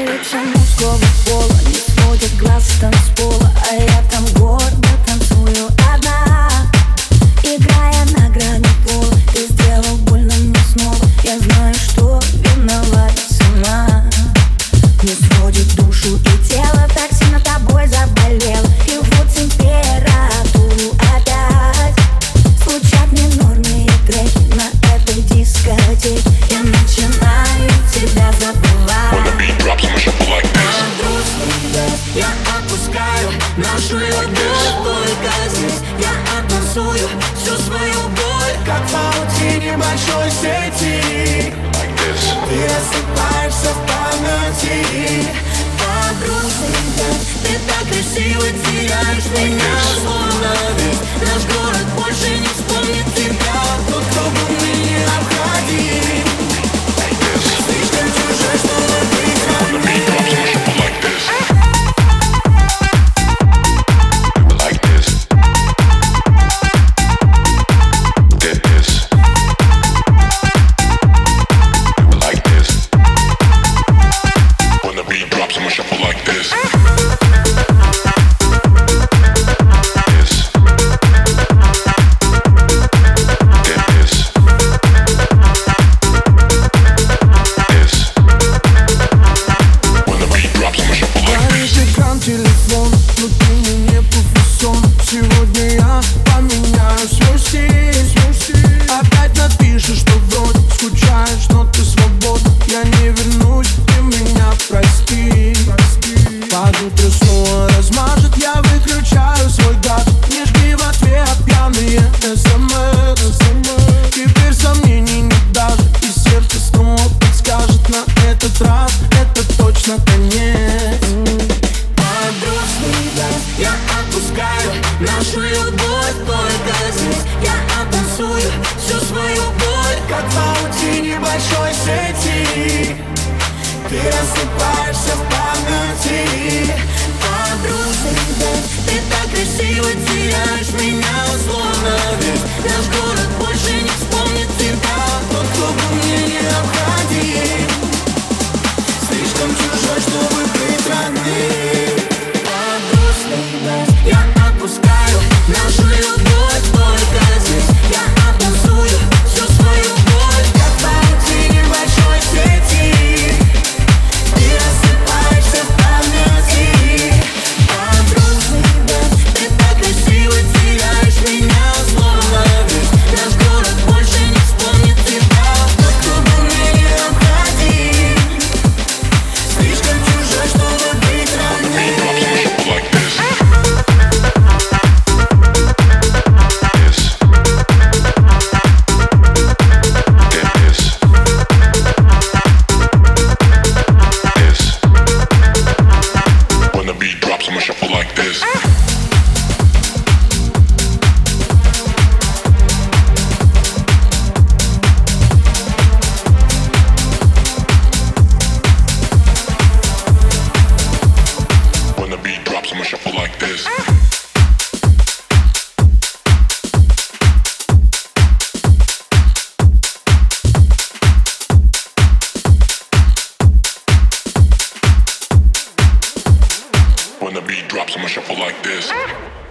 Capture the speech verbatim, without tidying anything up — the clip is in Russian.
Улица мужского пола не сводит глаз с танцпола, а я там гордо танцую одна, играя на грани пола. Ты сделал больно мне снова, я знаю, что виновата сама. Не сводит душу и тело, так сильно тобой заболел. И вот температуру опять звучат минорные треки на этой дискотеке. Я начинаю тебя забывать. Я отпускаю нашу любовь только здесь. Я оттанцую всю свою боль, как в паутине большой сети. Ты рассыпаешься в памяти. Подружка, ты так красиво теряешь меня, словно весь наш город больше не вспомнит тебя. Тот, кто бы меня обходил, слишком чужой, чтобы быть родным. Телефон, но ты мне не профессион. Сегодня я поменяю свой стиль, свой стиль. Опять напишешь, что вроде скучаешь, но ты свободна. Я не вернусь, ты меня прости, прости. Под утро снова размажет, я выключаю свой газ. Не жги в ответ пьяные смс. Теперь сомнений нет даже, и сердце снова подскажет. На этот раз это точно конец. Я отпускаю нашу любовь только здесь. Я оттанцую всю свою боль, как в паутине большой сети. Ты рассыпаешься в памяти. Подружка, ты так красиво теряешь меня, словно весь наш город больше не вспомнит тебя. Тот, кто бы мне не обходил, слишком чужой, чтобы быть родным. Я отпускаю нашу любовь только здесь. Я оттанцую всю свою боль, как в паутине большой сети. Ты рассыпаешься в памяти. Подружка, ты так красиво теряешь меня, словно весь наш город больше не вспомнит тебя. Тот, кто бы мне не обходил, слишком чужой, чтобы быть родным. I'ma shuffle like this. When the beat drops, I'ma shuffle like this.